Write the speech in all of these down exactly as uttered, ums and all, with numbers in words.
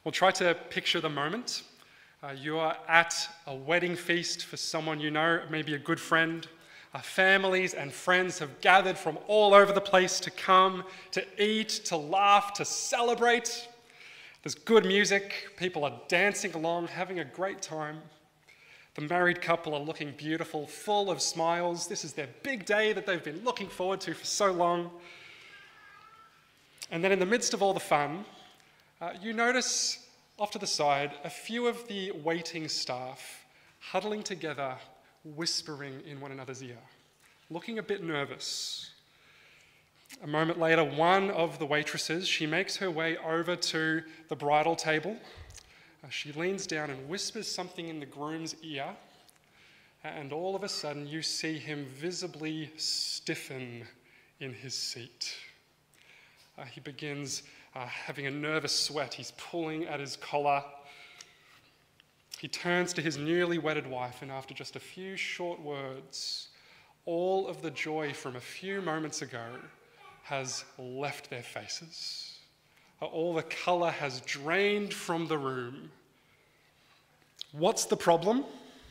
Well, try to picture the moment. Uh, you are at a wedding feast for someone you know, maybe a good friend. Uh, families and friends have gathered from all over the place to come, to eat, to laugh, to celebrate. There's good music, people are dancing along, having a great time. The married couple are looking beautiful, full of smiles. This is their big day that they've been looking forward to for so long. And then in the midst of all the fun, uh, you notice off to the side a few of the waiting staff huddling together, whispering in one another's ear, looking a bit nervous. A moment later, one of the waitresses, she makes her way over to the bridal table. Uh, she leans down and whispers something in the groom's ear, and all of a sudden you see him visibly stiffen in his seat. Uh, he begins uh, having a nervous sweat. He's pulling at his collar. He turns to his newly wedded wife, and after just a few short words, all of the joy from a few moments ago has left their faces. Uh, all the colour has drained from the room. What's the problem?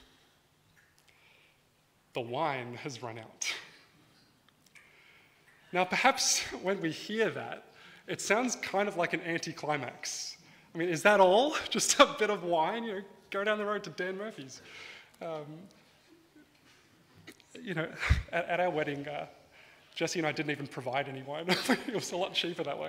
The wine has run out. Now, perhaps when we hear that, it sounds kind of like an anticlimax. I mean, is that all? Just a bit of wine? You know, go down the road to Dan Murphy's. Um, you know, at, at our wedding, uh, Jesse and I didn't even provide any wine. It was a lot cheaper that way.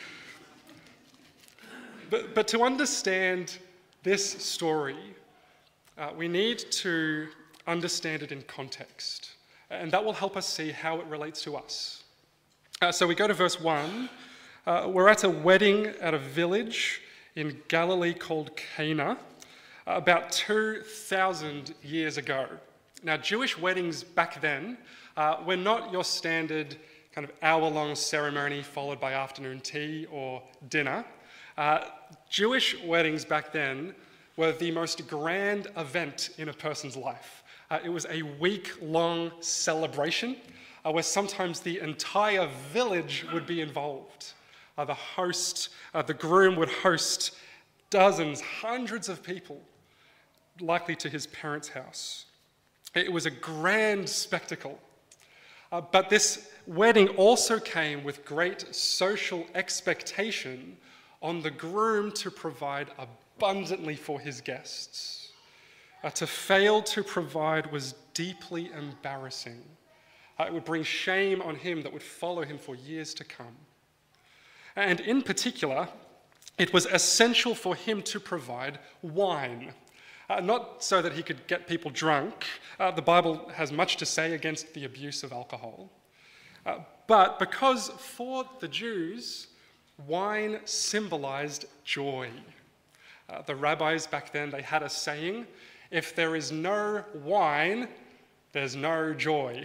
But, but to understand this story, uh, we need to understand it in context. And that will help us see how it relates to us. Uh, so we go to verse one. Uh, we're at a wedding at a village in Galilee called Cana, uh, about two thousand years ago. Now, Jewish weddings back then uh, were not your standard kind of hour-long ceremony followed by afternoon tea or dinner. Uh, Jewish weddings back then were the most grand event in a person's life. Uh, it was a week-long celebration uh, where sometimes the entire village would be involved. Uh, the host, uh, the groom would host dozens, hundreds of people, likely to his parents' house. It was a grand spectacle. Uh, but this wedding also came with great social expectation on the groom to provide abundantly for his guests. Uh, to fail to provide was deeply embarrassing. Uh, it would bring shame on him that would follow him for years to come. And in particular, it was essential for him to provide wine. Uh, not so that he could get people drunk. Uh, the Bible has much to say against the abuse of alcohol. Uh, but because for the Jews, wine symbolized joy. Uh, the rabbis back then, they had a saying, if there is no wine, there's no joy.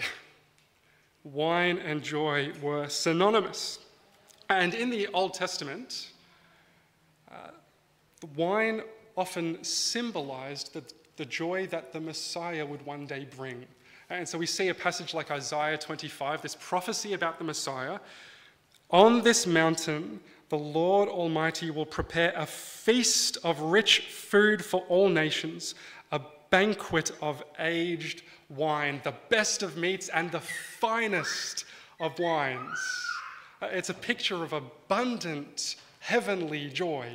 Wine and joy were synonymous. And in the Old Testament, uh, the wine often symbolized the, the joy that the Messiah would one day bring. And so we see a passage like Isaiah twenty-five, this prophecy about the Messiah. On this mountain, the Lord Almighty will prepare a feast of rich food for all nations, a banquet of aged wine, the best of meats and the finest of wines. It's a picture of abundant, heavenly joy.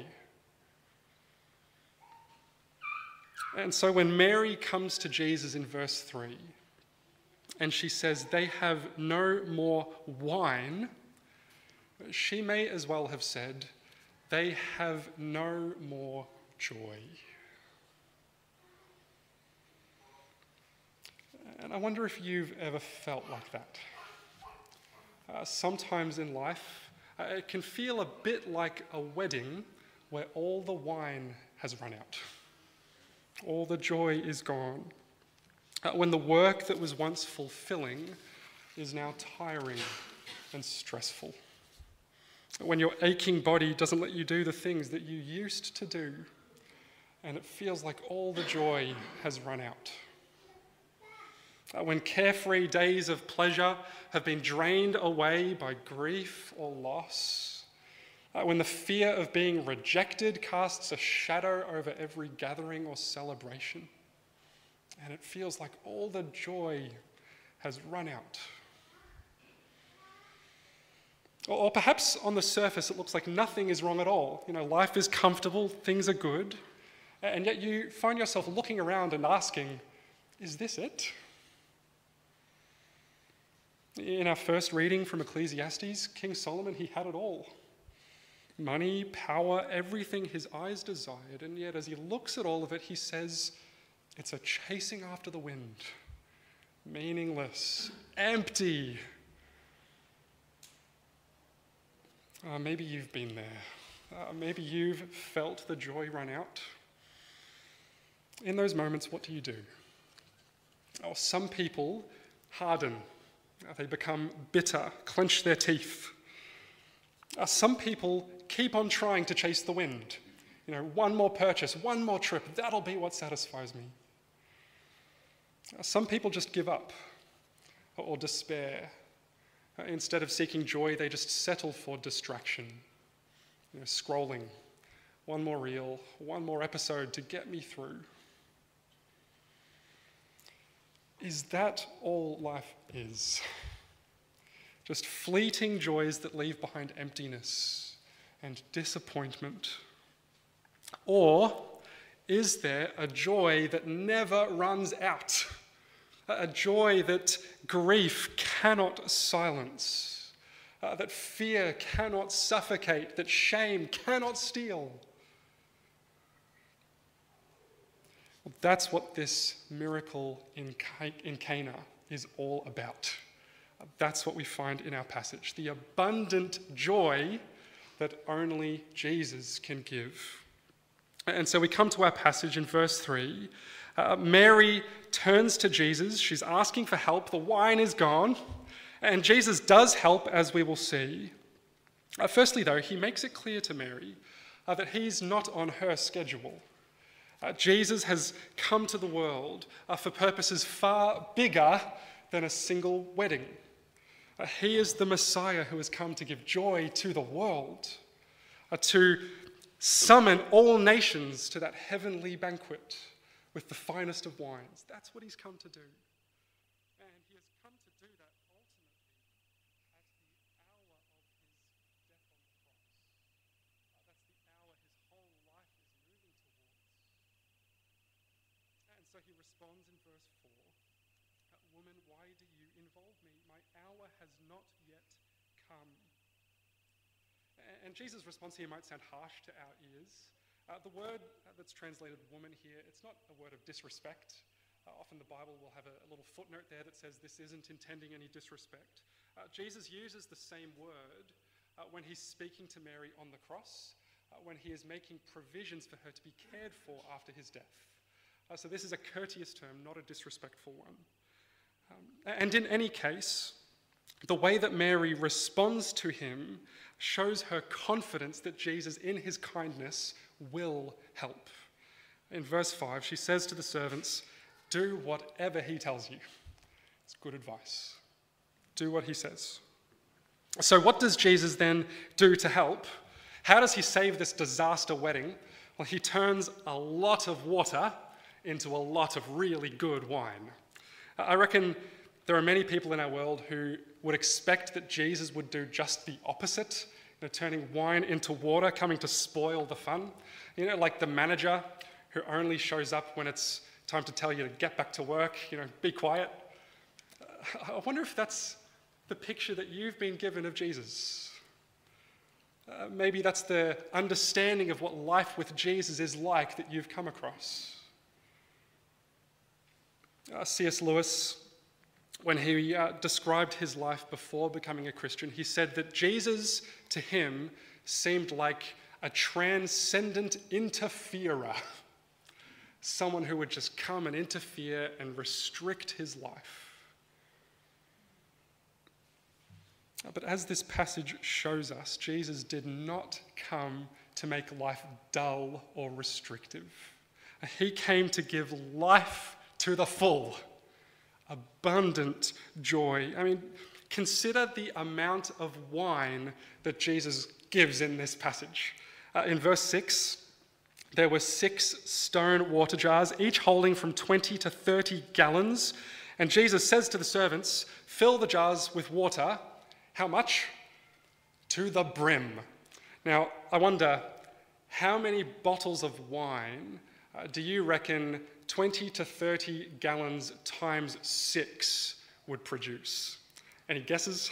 And so when Mary comes to Jesus in verse three, and she says, they have no more wine, she may as well have said, they have no more joy. And I wonder if you've ever felt like that. Uh, sometimes in life, uh, it can feel a bit like a wedding where all the wine has run out. All the joy is gone. Uh, when the work that was once fulfilling is now tiring and stressful. When your aching body doesn't let you do the things that you used to do, and it feels like all the joy has run out. Uh, when carefree days of pleasure have been drained away by grief or loss, Uh, when the fear of being rejected casts a shadow over every gathering or celebration, and it feels like all the joy has run out. Or, or perhaps on the surface it looks like nothing is wrong at all. You know, life is comfortable, things are good, and yet you find yourself looking around and asking, is this it? In our first reading from Ecclesiastes, King Solomon, he had it all. Money, power, everything his eyes desired, and yet as he looks at all of it, he says, it's a chasing after the wind, meaningless, empty. Uh, maybe you've been there. Uh, maybe you've felt the joy run out. In those moments, what do you do? Oh, some people harden. They become bitter, clench their teeth. Uh, some people keep on trying to chase the wind. You know, one more purchase, one more trip, that'll be what satisfies me. Uh, some people just give up or, or despair. Uh, instead of seeking joy, they just settle for distraction. You know, scrolling, one more reel, one more episode to get me through. Is that all life is? Just fleeting joys that leave behind emptiness and disappointment? Or is there a joy that never runs out? A joy that grief cannot silence, uh, that fear cannot suffocate, that shame cannot steal? Well, that's what this miracle in Cana is all about. That's what we find in our passage, the abundant joy that only Jesus can give. And so we come to our passage in verse three. Uh, Mary turns to Jesus. She's asking for help. The wine is gone. And Jesus does help, as we will see. Uh, firstly, though, he makes it clear to Mary uh, that he's not on her schedule. Uh, Jesus has come to the world uh, for purposes far bigger than a single wedding. Uh, he is the Messiah who has come to give joy to the world, uh, to summon all nations to that heavenly banquet with the finest of wines. That's what he's come to do. And he has come to do that ultimately at the hour of his death on the cross. Uh, that's the hour his whole life is moving towards. And so he responds in verse four, "Woman, why do you involve me? My hour has not yet come." And Jesus' response here might sound harsh to our ears. Uh, the word that's translated woman here, it's not a word of disrespect. Uh, often the Bible will have a, a little footnote there that says this isn't intending any disrespect. Uh, Jesus uses the same word uh, when he's speaking to Mary on the cross, uh, when he is making provisions for her to be cared for after his death. Uh, so this is a courteous term, not a disrespectful one. Um, and in any case, the way that Mary responds to him shows her confidence that Jesus, in his kindness, will help. In verse five, she says to the servants, "Do whatever he tells you." It's good advice. Do what he says. So what does Jesus then do to help? How does he save this disaster wedding? Well, he turns a lot of water into a lot of really good wine. I reckon there are many people in our world who would expect that Jesus would do just the opposite, you know, turning wine into water, coming to spoil the fun. You know, like the manager who only shows up when it's time to tell you to get back to work, you know, be quiet. I wonder if that's the picture that you've been given of Jesus. Uh, maybe that's the understanding of what life with Jesus is like that you've come across. Uh, C S Lewis, when he uh, described his life before becoming a Christian, he said that Jesus, to him, seemed like a transcendent interferer, someone who would just come and interfere and restrict his life. But as this passage shows us, Jesus did not come to make life dull or restrictive. He came to give life to the full, abundant joy. I mean, consider the amount of wine that Jesus gives in this passage. Uh, in verse six, there were six stone water jars, each holding from twenty to thirty gallons. And Jesus says to the servants, fill the jars with water. How much? To the brim. Now, I wonder, how many bottles of wine uh, do you reckon twenty to thirty gallons times six would produce? Any guesses?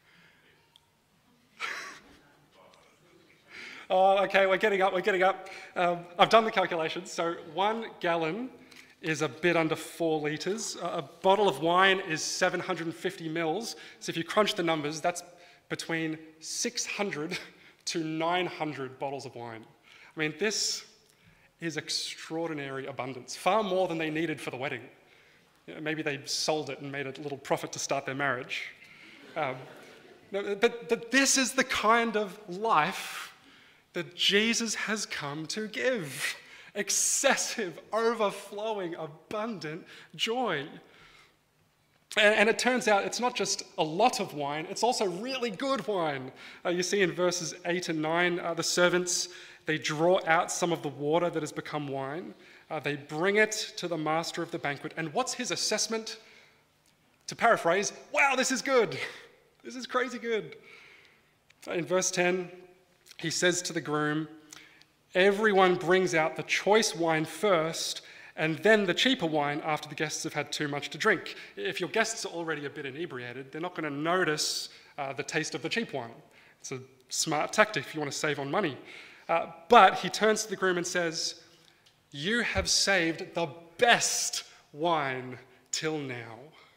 Oh, okay, we're getting up, we're getting up. Um, I've done the calculations. So one gallon is a bit under four litres. A bottle of wine is seven hundred fifty mils. So if you crunch the numbers, that's between six hundred to nine hundred bottles of wine. I mean, this is extraordinary abundance, far more than they needed for the wedding. You know, maybe they sold it and made a little profit to start their marriage. Um, but, but this is the kind of life that Jesus has come to give. Excessive, overflowing, abundant joy. And, and it turns out it's not just a lot of wine, it's also really good wine. Uh, you see in verses eight and nine, uh, the servants, they draw out some of the water that has become wine. Uh, they bring it to the master of the banquet. And what's his assessment? To paraphrase, wow, this is good. This is crazy good. In verse ten, he says to the groom, everyone brings out the choice wine first, and then the cheaper wine after the guests have had too much to drink. If your guests are already a bit inebriated, they're not going to notice uh, the taste of the cheap wine. It's a smart tactic if you want to save on money. Uh, but he turns to the groom and says, you have saved the best wine till now.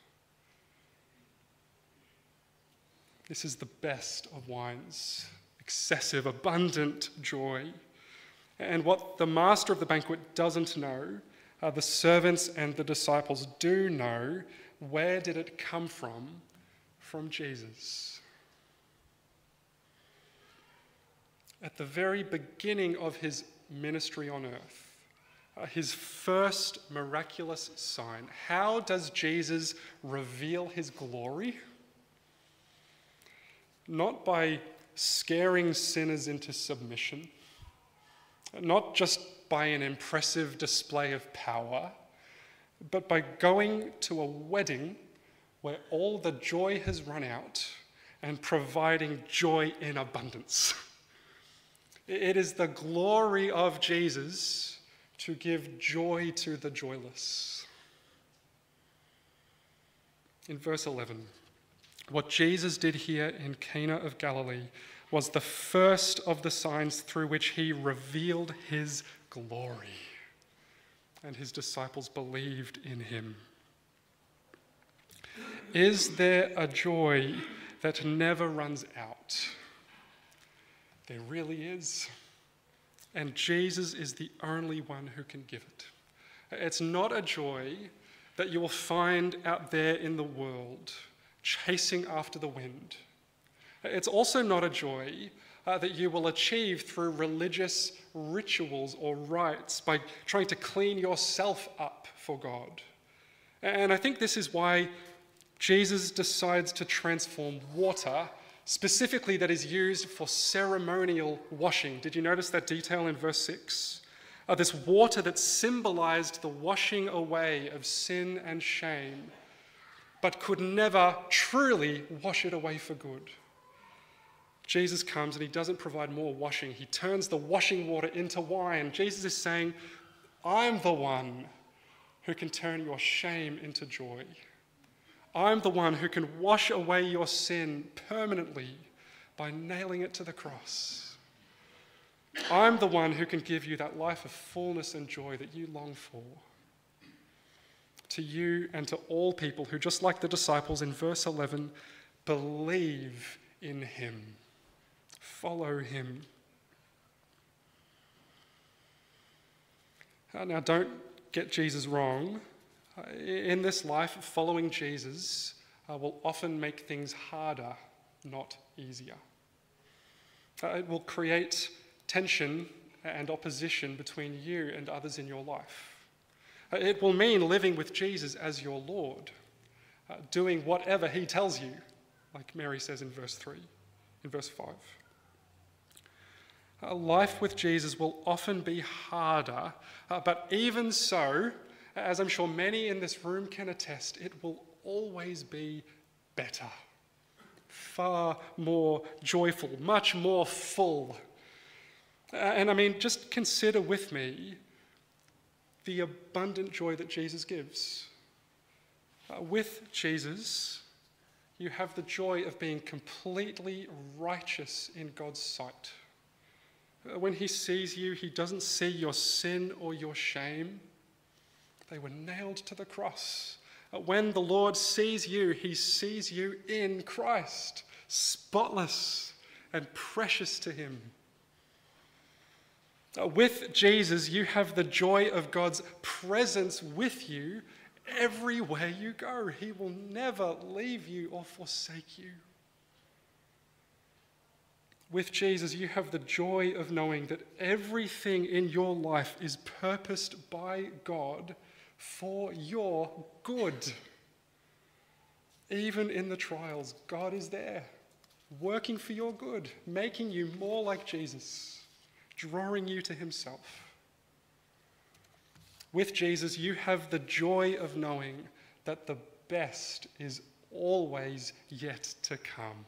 This is the best of wines. Excessive, abundant joy. And what the master of the banquet doesn't know, uh, the servants and the disciples do know. Where did it come from? From Jesus. At the very beginning of his ministry on earth, uh, his first miraculous sign, how does Jesus reveal his glory? Not by scaring sinners into submission, not just by an impressive display of power, but by going to a wedding where all the joy has run out and providing joy in abundance. It is the glory of Jesus to give joy to the joyless. In verse eleven, what Jesus did here in Cana of Galilee was the first of the signs through which he revealed his glory, and his disciples believed in him. Is there a joy that never runs out? There really is. And Jesus is the only one who can give it. It's not a joy that you will find out there in the world, chasing after the wind. It's also not a joy uh, that you will achieve through religious rituals or rites by trying to clean yourself up for God. And I think this is why Jesus decides to transform water, specifically that is used for ceremonial washing. Did you notice that detail in verse six? Uh, this water that symbolized the washing away of sin and shame, but could never truly wash it away for good. Jesus comes and he doesn't provide more washing. He turns the washing water into wine. Jesus is saying, I'm the one who can turn your shame into joy. I'm the one who can wash away your sin permanently by nailing it to the cross. I'm the one who can give you that life of fullness and joy that you long for. To you and to all people who, just like the disciples in verse eleven, believe in him. Follow him. Uh, now, don't get Jesus wrong. Uh, in this life, following Jesus uh, will often make things harder, not easier. Uh, it will create tension and opposition between you and others in your life. Uh, it will mean living with Jesus as your Lord, uh, doing whatever he tells you, like Mary says in verse three, in verse five. Uh, life with Jesus will often be harder, uh, but even so, as I'm sure many in this room can attest, it will always be better, far more joyful, much more full. Uh, and I mean, just consider with me the abundant joy that Jesus gives. Uh, with Jesus, you have the joy of being completely righteous in God's sight. Uh, when he sees you, he doesn't see your sin or your shame. They were nailed to the cross. Uh, when the Lord sees you, he sees you in Christ, spotless and precious to him. Uh, with Jesus, you have the joy of God's presence with you everywhere you go. He will never leave you or forsake you. With Jesus, you have the joy of knowing that everything in your life is purposed by God for your good. Even in the trials, God is there, working for your good, making you more like Jesus, drawing you to himself. With Jesus, you have the joy of knowing that the best is always yet to come.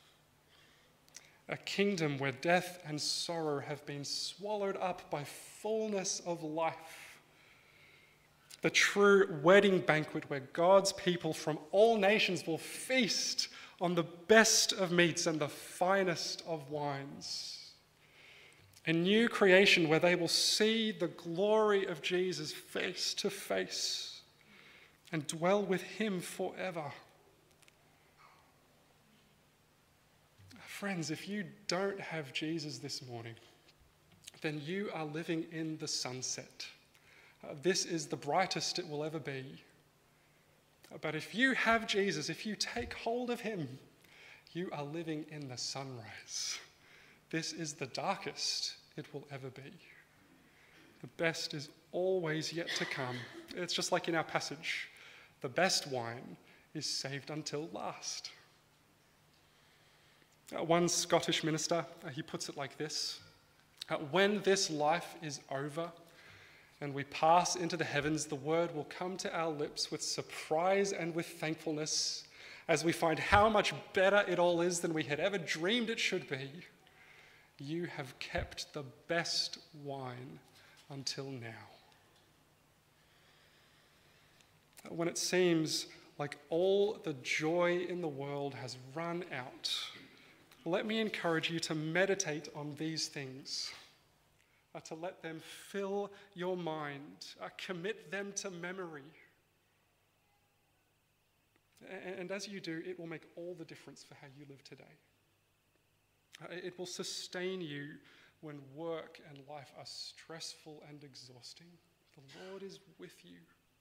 A kingdom where death and sorrow have been swallowed up by fullness of life. The true wedding banquet where God's people from all nations will feast on the best of meats and the finest of wines. A new creation where they will see the glory of Jesus face to face and dwell with him forever. Friends, if you don't have Jesus this morning, then you are living in the sunset. Uh, this is the brightest it will ever be. Uh, but if you have Jesus, if you take hold of him, you are living in the sunrise. This is the darkest it will ever be. The best is always yet to come. It's just like in our passage. The best wine is saved until last. Uh, one Scottish minister, uh, he puts it like this. Uh, when this life is over and we pass into the heavens, the word will come to our lips with surprise and with thankfulness as we find how much better it all is than we had ever dreamed it should be. You have kept the best wine until now. When it seems like all the joy in the world has run out, let me encourage you to meditate on these things, uh, to let them fill your mind, uh, commit them to memory. And, and as you do, it will make all the difference for how you live today. Uh, it will sustain you when work and life are stressful and exhausting. The Lord is with you.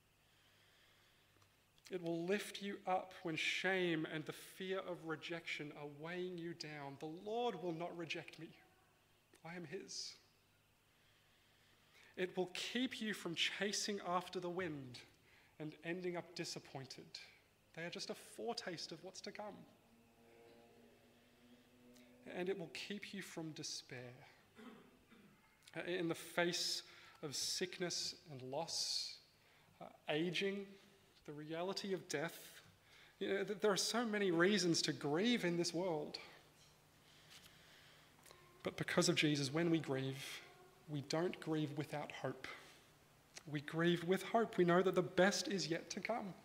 It will lift you up when shame and the fear of rejection are weighing you down. The Lord will not reject me. I am his. It will keep you from chasing after the wind and ending up disappointed. They are just a foretaste of what's to come. And it will keep you from despair. In the face of sickness and loss, uh, aging, the reality of death, you know, there are so many reasons to grieve in this world. But because of Jesus, when we grieve, we don't grieve without hope. We grieve with hope. We know that the best is yet to come.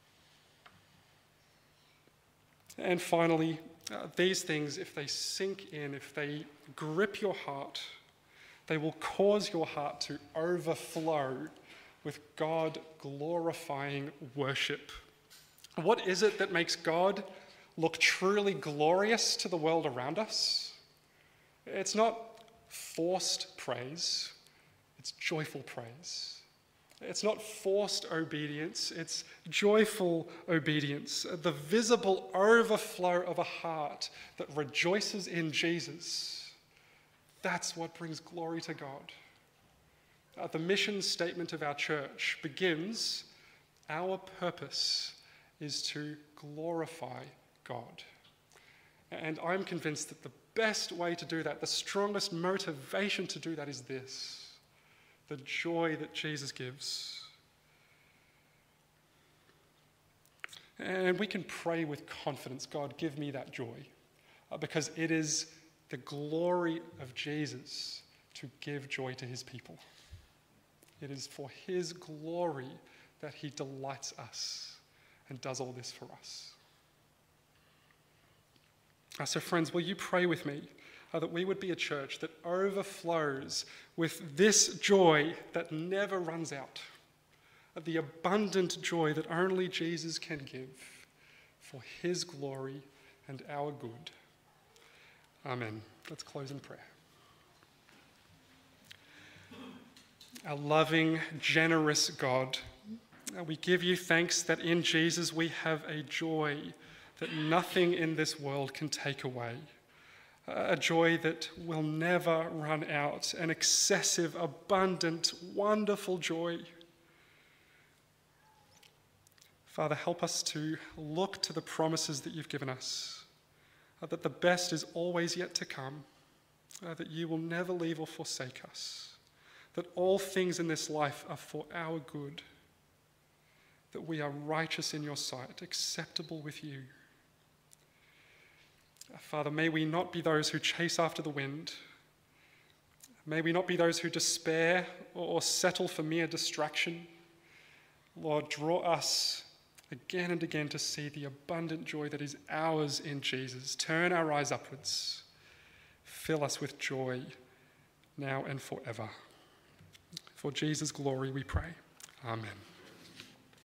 And finally, uh, these things, if they sink in, if they grip your heart, they will cause your heart to overflow with God-glorifying worship. What is it that makes God look truly glorious to the world around us? It's not forced praise, it's joyful praise. It's not forced obedience, it's joyful obedience. The visible overflow of a heart that rejoices in Jesus. That's what brings glory to God. Uh, the mission statement of our church begins, our purpose is to glorify God. And I'm convinced that the best way to do that, the strongest motivation to do that is this: the joy that Jesus gives. And we can pray with confidence, God, give me that joy, uh, because it is the glory of Jesus to give joy to his people. It is for his glory that he delights us and does all this for us. Uh, so friends, will you pray with me uh, that we would be a church that overflows with this joy that never runs out, uh, the abundant joy that only Jesus can give for his glory and our good. Amen. Let's close in prayer. Our loving, generous God, uh, we give you thanks that in Jesus we have a joy that nothing in this world can take away, a joy that will never run out, an excessive, abundant, wonderful joy. Father, help us to look to the promises that you've given us, uh, that the best is always yet to come, uh, that you will never leave or forsake us, that all things in this life are for our good, that we are righteous in your sight, acceptable with you. Father, may we not be those who chase after the wind. May we not be those who despair or settle for mere distraction. Lord, draw us again and again to see the abundant joy that is ours in Jesus. Turn our eyes upwards. Fill us with joy now and forever. For Jesus' glory we pray. Amen.